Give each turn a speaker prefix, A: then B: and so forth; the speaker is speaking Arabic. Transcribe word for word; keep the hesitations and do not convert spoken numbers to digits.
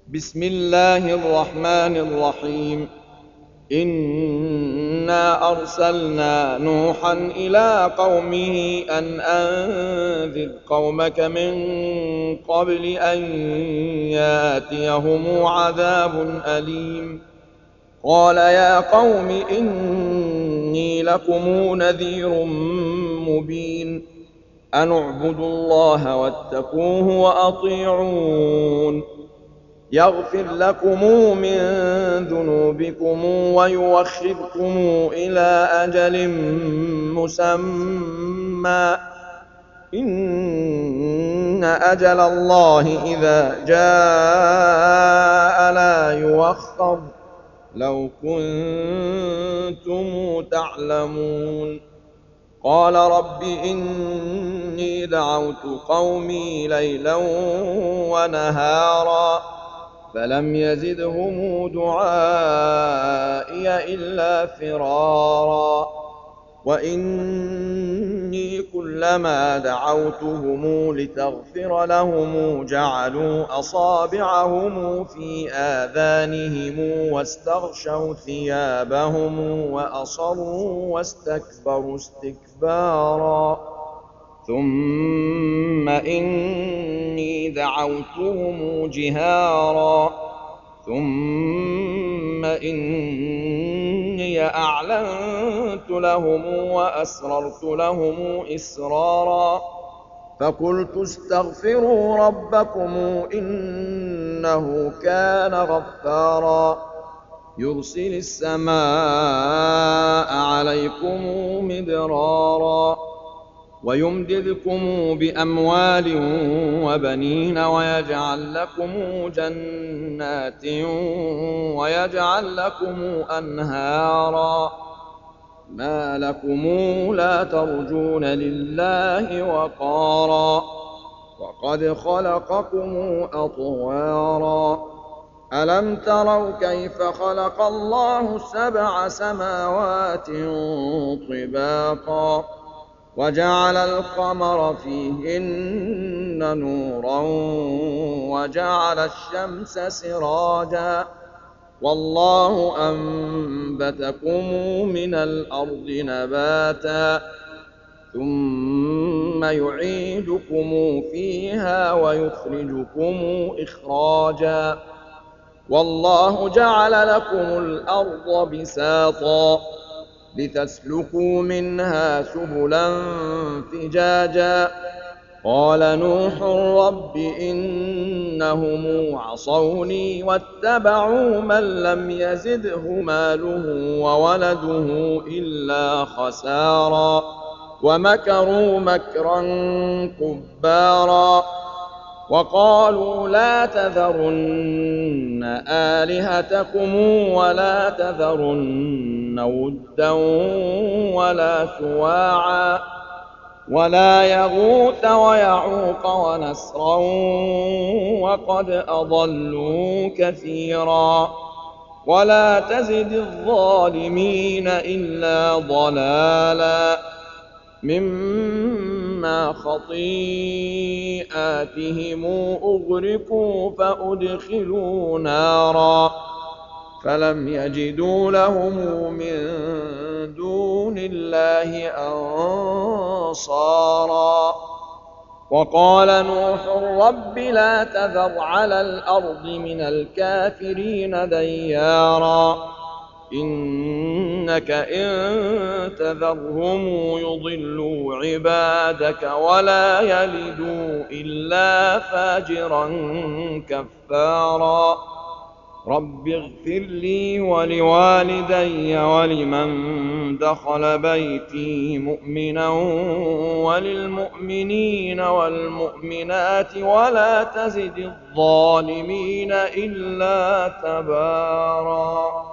A: بسم الله الرحمن الرحيم. إنا أرسلنا نوحا إلى قومه أن أنذر قومك من قبل أن ياتيهم عذاب أليم. قال يا قوم إني لكم نذير مبين. أن اعبدوا الله واتقوه وأطيعون. يغفر لكم من ذنوبكم ويوخركم إلى أجل مسمى. إن أجل الله إذا جاء لا يؤخر لو كنتم تعلمون. قال رب إني دعوت قومي ليلا ونهارا فلم يزدهم دعائي إلا فرارا. وإني كلما دعوتهم لتغفر لهم جعلوا أصابعهم في آذانهم واستغشوا ثيابهم وأصروا واستكبروا استكبارا. ثم إني دعوتهم جهارا ثم إني أعلنت لهم وأسررت لهم إسرارا. فقلت استغفروا ربكم إنه كان غفارا يرسل السماء عليكم مدرارا ويمددكم بأموال وبنين ويجعل لكم جنات ويجعل لكم أنهارا. ما لكم لا ترجون لله وقارا وقد خلقكم أطوارا. ألم تروا كيف خلق الله سبع سماوات طباقا وجعل القمر فيهن نورا وجعل الشمس سراجا والله أنبتكم من الأرض نباتا ثم يعيدكم فيها ويخرجكم إخراجا. والله جعل لكم الأرض بساطا لتسلكوا منها سبلا فجاجا. قال نوح رب إنهم عصوني واتبعوا من لم يزده ماله وولده إلا خسارا ومكروا مكرا كبارا. وقالوا لا تذرن آلهتكم ولا تذرن ودا ولا سواعا ولا يغوث ويعوق ونسرا وقد أضلوا كثيرا. ولا تزد الظالمين إلا ضلالا مما خطيئاتهم أغرقوا فأدخلوا نارا فلم يجدوا لهم من دون الله أنصارا. وقال نوح رب لا تذر على الأرض من الكافرين ديارا إنك إن تذرهم يضلوا عبادك ولا يلدوا إلا فاجرا كفارا. رب اغفر لي ولوالدي ولمن دخل بيتي مؤمنا وللمؤمنين والمؤمنات ولا تزد الظالمين إلا تبارا.